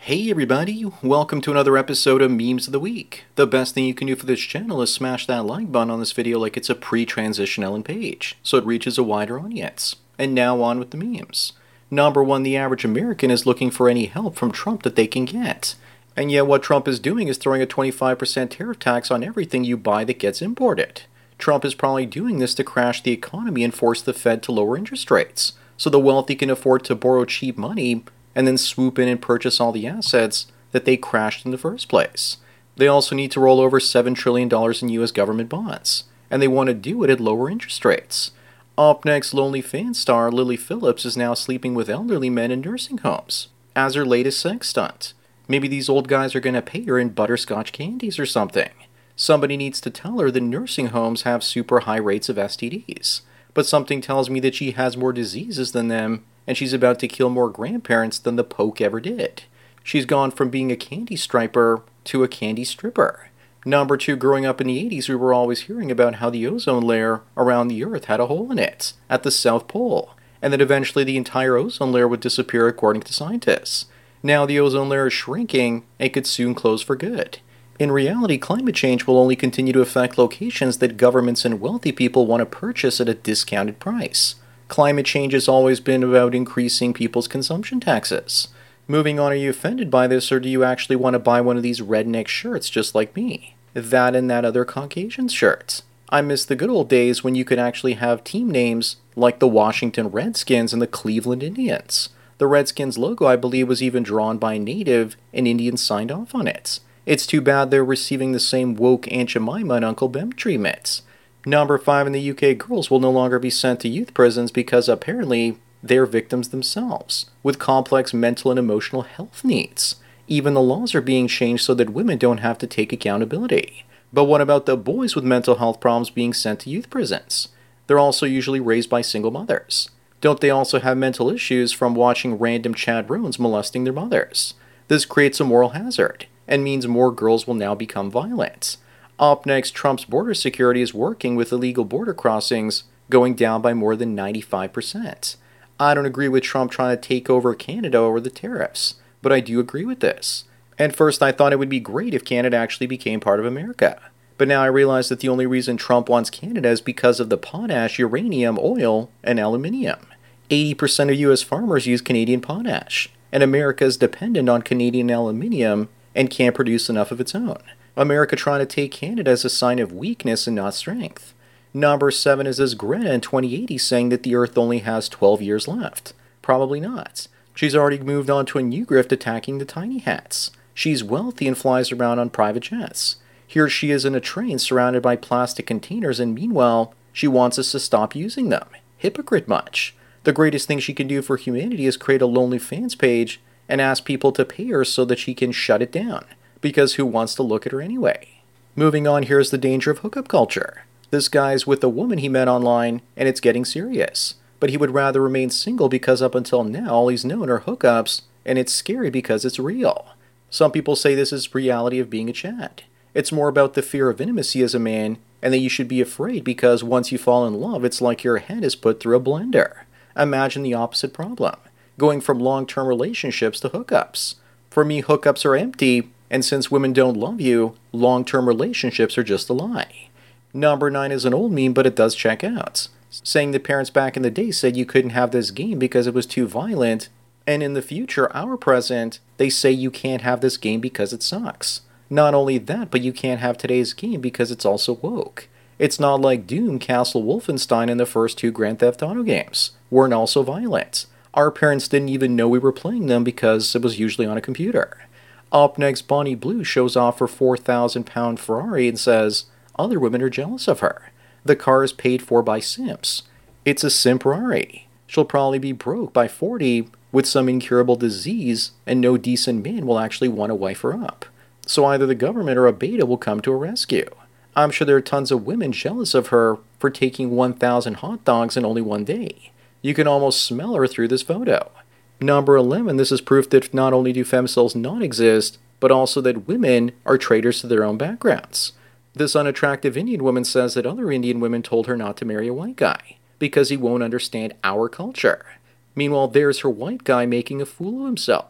Hey everybody, welcome to another episode of Memes of the Week. The best thing you can do for this channel is smash that like button on this video like it's a pre-transition Ellen page, so it reaches a wider audience. And now on with the memes. Number 1, the average American is looking for any help from Trump that they can get. And yet what Trump is doing is throwing a 25% tariff tax on everything you buy that gets imported. Trump is probably doing this to crash the economy and force the Fed to lower interest rates, so the wealthy can afford to borrow cheap money and then swoop in and purchase all the assets that they crashed in the first place. They also need to roll over $7 trillion in US government bonds, and they want to do it at lower interest rates. Up next, Lonely fan star Lily Phillips is now sleeping with elderly men in nursing homes as her latest sex stunt. Maybe these old guys are going to pay her in butterscotch candies or something. Somebody needs to tell her that nursing homes have super high rates of STDs, but something tells me that she has more diseases than them, and she's about to kill more grandparents than the Poke ever did. She's gone from being a candy striper to a candy stripper. Number 2, growing up in the 80s, we were always hearing about how the ozone layer around the Earth had a hole in it, at the South Pole, and that eventually the entire ozone layer would disappear according to scientists. Now the ozone layer is shrinking and could soon close for good. In reality, climate change will only continue to affect locations that governments and wealthy people want to purchase at a discounted price. Climate change has always been about increasing people's consumption taxes. Moving on, are you offended by this, or do you actually want to buy one of these redneck shirts just like me? That and that other Caucasian shirt. I miss the good old days when you could actually have team names like the Washington Redskins and the Cleveland Indians. The Redskins logo, I believe, was even drawn by a native, and Indians signed off on it. It's too bad they're receiving the same woke Aunt Jemima and Uncle Ben treatment. Number 5, in the UK, girls will no longer be sent to youth prisons because apparently they're victims themselves, with complex mental and emotional health needs. Even the laws are being changed so that women don't have to take accountability. But what about the boys with mental health problems being sent to youth prisons? They're also usually raised by single mothers. Don't they also have mental issues from watching random Chad Rones molesting their mothers? This creates a moral hazard, and means more girls will now become violent. Up next, Trump's border security is working with illegal border crossings going down by more than 95%. I don't agree with Trump trying to take over Canada over the tariffs, but I do agree with this. At first, I thought it would be great if Canada actually became part of America. But now I realize that the only reason Trump wants Canada is because of the potash, uranium, oil, and aluminium. 80% of US farmers use Canadian potash, and America is dependent on Canadian aluminium and can't produce enough of its own. America trying to take Canada as a sign of weakness and not strength. Number 7 is this Greta in 2080 saying that the Earth only has 12 years left. Probably not. She's already moved on to a new grift attacking the tiny hats. She's wealthy and flies around on private jets. Here she is in a train surrounded by plastic containers, and meanwhile, she wants us to stop using them. Hypocrite much. The greatest thing she can do for humanity is create a Lonely Fans page and ask people to pay her so that she can shut it down. Because who wants to look at her anyway? Moving on, here's the danger of hookup culture. This guy's with a woman he met online, and it's getting serious. But he would rather remain single because up until now, all he's known are hookups, and it's scary because it's real. Some people say this is reality of being a Chad. It's more about the fear of intimacy as a man, and that you should be afraid because once you fall in love, it's like your head is put through a blender. Imagine the opposite problem, going from long-term relationships to hookups. For me, hookups are empty, and since women don't love you, long-term relationships are just a lie. Number 9 is an old meme, but it does check out, saying that parents back in the day said you couldn't have this game because it was too violent, and in the future, our present, they say you can't have this game because it sucks. Not only that, but you can't have today's game because it's also woke. It's not like Doom, Castle Wolfenstein, and the first 2 Grand Theft Auto games weren't also violent. Our parents didn't even know we were playing them because it was usually on a computer. Up next, Bonnie Blue shows off her £4,000 Ferrari and says other women are jealous of her. The car is paid for by simps. It's a simp Ferrari. She'll probably be broke by 40 with some incurable disease, and no decent man will actually want to wife her up. So either the government or a beta will come to her rescue. I'm sure there are tons of women jealous of her for taking 1,000 hot dogs in only one day. You can almost smell her through this photo. Number 11, this is proof that not only do femcells not exist, but also that women are traitors to their own backgrounds. This unattractive Indian woman says that other Indian women told her not to marry a white guy because he won't understand our culture. Meanwhile, there's her white guy making a fool of himself.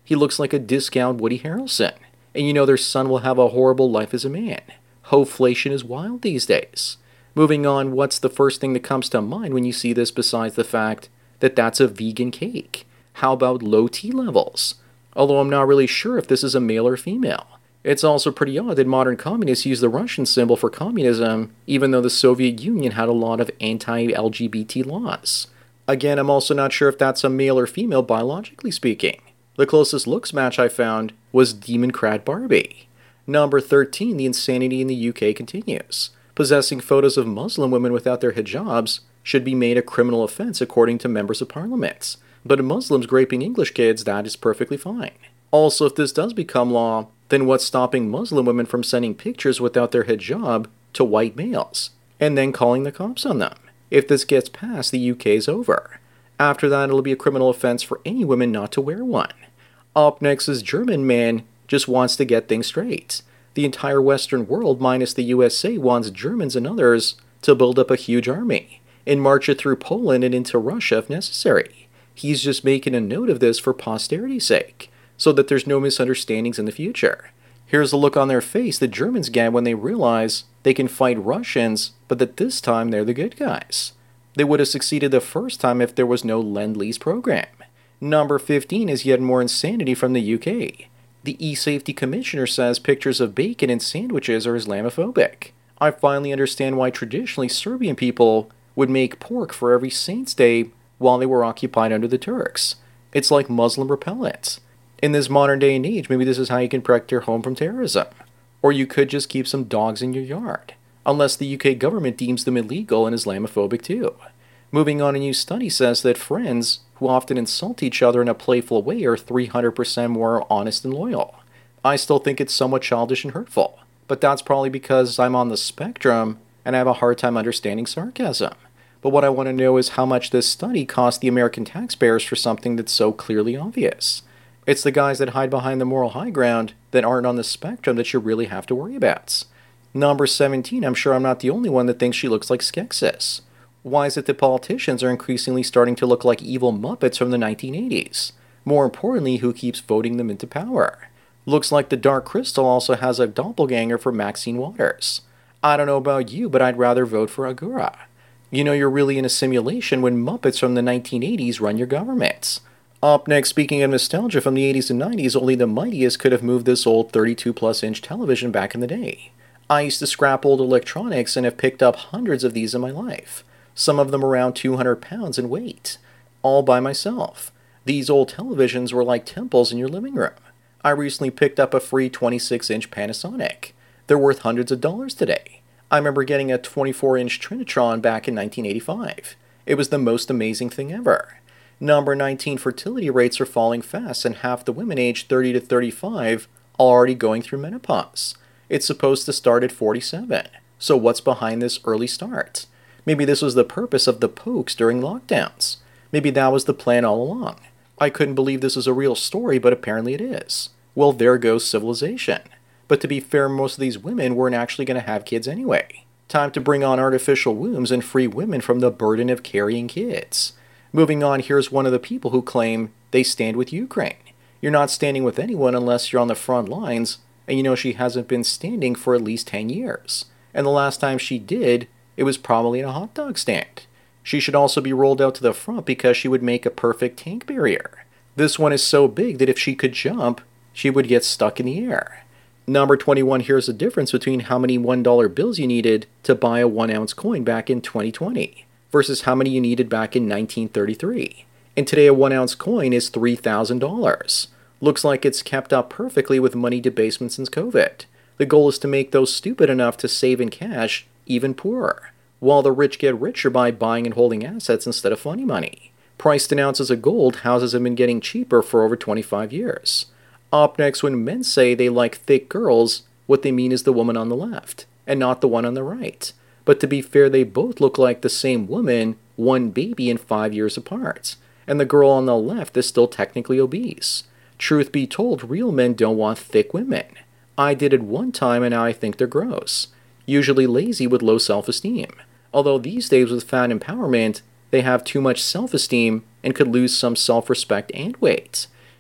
He looks like a discount Woody Harrelson. And you know their son will have a horrible life as a man. Hoflation is wild these days. Moving on, what's the first thing that comes to mind when you see this besides the fact that that's a vegan cake? How about low T levels? Although I'm not really sure if this is a male or female. It's also pretty odd that modern communists use the Russian symbol for communism, even though the Soviet Union had a lot of anti-LGBT laws. Again, I'm also not sure if that's a male or female biologically speaking. The closest looks match I found was Democrat Barbie. Number 13, the insanity in the UK continues. Possessing photos of Muslim women without their hijabs should be made a criminal offense according to members of parliament. But Muslims raping English kids, that is perfectly fine. Also, if this does become law, then what's stopping Muslim women from sending pictures without their hijab to white males, and then calling the cops on them? If this gets passed, the UK is over. After that, it'll be a criminal offense for any women not to wear one. Up next is German man just wants to get things straight. The entire Western world, minus the USA, wants Germans and others to build up a huge army and march it through Poland and into Russia if necessary. He's just making a note of this for posterity's sake, so that there's no misunderstandings in the future. Here's the look on their face the Germans get when they realize they can fight Russians, but that this time they're the good guys. They would have succeeded the first time if there was no Lend-Lease program. Number 15 is yet more insanity from the UK. The E-Safety Commissioner says pictures of bacon in sandwiches are Islamophobic. I finally understand why traditionally Serbian people would make pork for every Saints' Day while they were occupied under the Turks. It's like Muslim repellent. In this modern day and age, maybe this is how you can protect your home from terrorism. Or you could just keep some dogs in your yard. Unless the UK government deems them illegal and Islamophobic too. Moving on, a new study says that friends who often insult each other in a playful way are 300% more honest and loyal. I still think it's somewhat childish and hurtful, but that's probably because I'm on the spectrum and I have a hard time understanding sarcasm. But what I want to know is how much this study cost the American taxpayers for something that's so clearly obvious. It's the guys that hide behind the moral high ground that aren't on the spectrum that you really have to worry about. Number 17, I'm sure I'm not the only one that thinks she looks like Skeksis. Why is it that politicians are increasingly starting to look like evil Muppets from the 1980s? More importantly, who keeps voting them into power? Looks like the Dark Crystal also has a doppelganger for Maxine Waters. I don't know about you, but I'd rather vote for Agura. You know you're really in a simulation when Muppets from the 1980s run your governments. Up next, speaking of nostalgia from the 80s and 90s, only the mightiest could have moved this old 32-plus inch television back in the day. I used to scrap old electronics and have picked up hundreds of these in my life. Some of them around 200 pounds in weight, all by myself. These old televisions were like temples in your living room. I recently picked up a free 26-inch Panasonic. They're worth hundreds of dollars today. I remember getting a 24-inch Trinitron back in 1985. It was the most amazing thing ever. Number 19, fertility rates are falling fast, and half the women aged 30 to 35 are already going through menopause. It's supposed to start at 47. So what's behind this early start? Maybe this was the purpose of the pokes during lockdowns. Maybe that was the plan all along. I couldn't believe this was a real story, but apparently it is. Well, there goes civilization. But to be fair, most of these women weren't actually going to have kids anyway. Time to bring on artificial wombs and free women from the burden of carrying kids. Moving on, here's one of the people who claim they stand with Ukraine. You're not standing with anyone unless you're on the front lines, and you know she hasn't been standing for at least 10 years. And the last time she did, it was probably in a hot dog stand. She should also be rolled out to the front because she would make a perfect tank barrier. This one is so big that if she could jump, she would get stuck in the air. Number 21, here's the difference between how many $1 bills you needed to buy a 1-ounce coin back in 2020 versus how many you needed back in 1933. And today a 1-ounce coin is $3,000. Looks like it's kept up perfectly with money debasement since COVID. The goal is to make those stupid enough to save in cash even poorer, while the rich get richer by buying and holding assets instead of funny money. Priced in ounces of gold, houses have been getting cheaper for over 25 years. Up next, when men say they like thick girls, what they mean is the woman on the left, and not the one on the right. But to be fair, they both look like the same woman, one baby and 5 years apart. And the girl on the left is still technically obese. Truth be told, real men don't want thick women. I did it one time and now I think they're gross. Usually lazy with low self-esteem. Although these days with fat empowerment, they have too much self-esteem and could lose some self-respect and weight.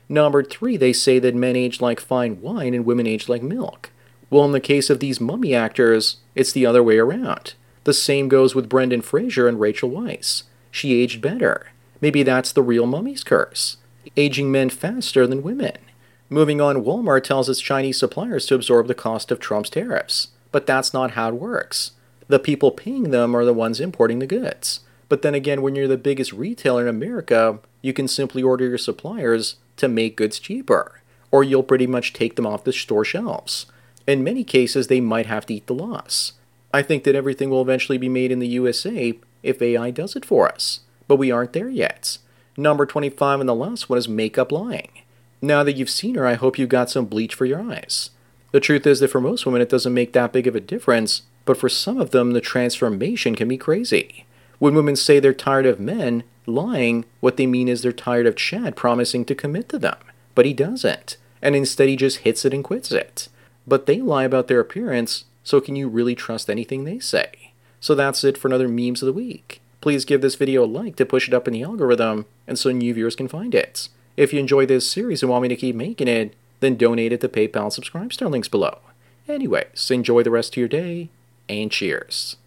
Number 3, they say that men age like fine wine and women age like milk. Well, in the case of these mummy actors, it's the other way around. The same goes with Brendan Fraser and Rachel Weisz. She aged better. Maybe that's the real mummy's curse. Aging men faster than women. Moving on, Walmart tells its Chinese suppliers to absorb the cost of Trump's tariffs. But that's not how it works. The people paying them are the ones importing the goods. But then again, when you're the biggest retailer in America, you can simply order your suppliers to make goods cheaper, or you'll pretty much take them off the store shelves. In many cases, they might have to eat the loss. I think that everything will eventually be made in the USA if AI does it for us, but we aren't there yet. Number 25 and the last one is makeup lying. Now that you've seen her, I hope you've got some bleach for your eyes. The truth is that for most women it doesn't make that big of a difference, but for some of them the transformation can be crazy. When women say they're tired of men lying, what they mean is they're tired of Chad promising to commit to them, but he doesn't, and instead he just hits it and quits it. But they lie about their appearance, so can you really trust anything they say? So that's it for another Memes of the Week. Please give this video a like to push it up in the algorithm, and so new viewers can find it. If you enjoy this series and want me to keep making it, then donate at the PayPal and Subscribe Star links below. Anyways, enjoy the rest of your day, and cheers.